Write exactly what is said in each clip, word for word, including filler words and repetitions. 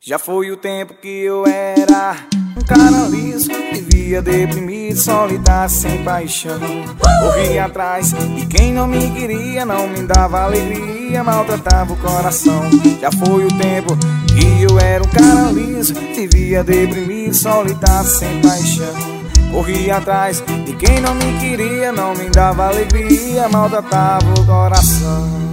Já foi o tempo que eu era um cara liso, vivia deprimido, solitário, sem paixão. Corria atrás de quem não me queria, não me dava alegria, maltratava o coração. Já foi o tempo que eu era um cara liso, vivia deprimido, solitário, sem paixão. Corria atrás de quem não me queria, não me dava alegria, maltratava o coração.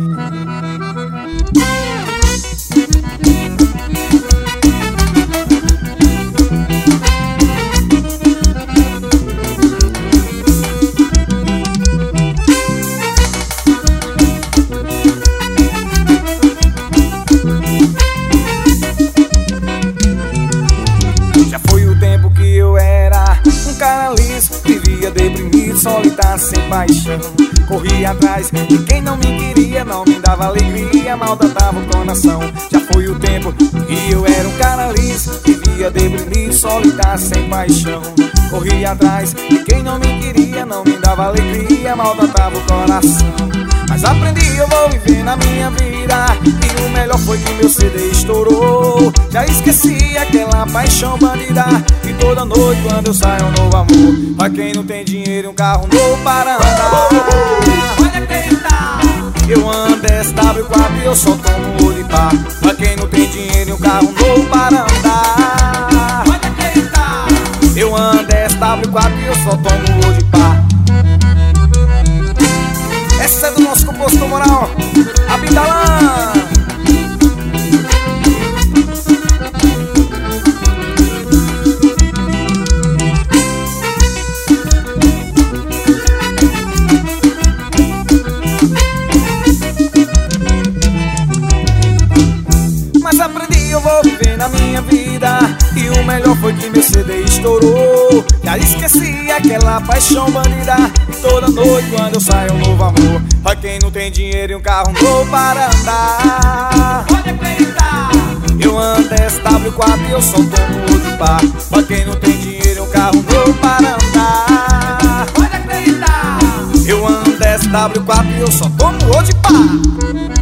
Já foi o tempo que eu era um cara liso, vivia deprimido, solitário, sem paixão. Corria atrás de quem não me queria, não me dava alegria, maltratava o coração. Já foi o tempo que eu era um cara liso, vivia deprimido, solitário, sem paixão. Corria atrás de quem não me queria, não me dava alegria, maltratava o coração. Mas aprendi, eu vou viver na minha vida, e o melhor foi que meu C D estourou. Já esqueci aquela paixão bandida, e toda noite quando eu saio um novo amor. Pra quem não tem dinheiro e um carro novo para andar, pode acreditar, eu ando S W quatro e eu só tomo olho de pá. Pra quem não tem dinheiro e um carro novo para andar, pode acreditar, eu ando S W quatro e eu só tomo olho de pá. Essa é do nosso compositor moral, Abidalã. Mas aprendi, eu vou viver na minha vida, e o melhor foi que meu C D estourou. Já esqueci aquela paixão bandida, e toda noite quando eu saio um novo amor. Pra quem não tem dinheiro e um carro novo para andar, pode acreditar, eu ando S W quatro e eu só tomo de pá. Pra quem não tem dinheiro e um carro novo para andar, pode acreditar, eu ando S W quatro e eu só tomo de pá.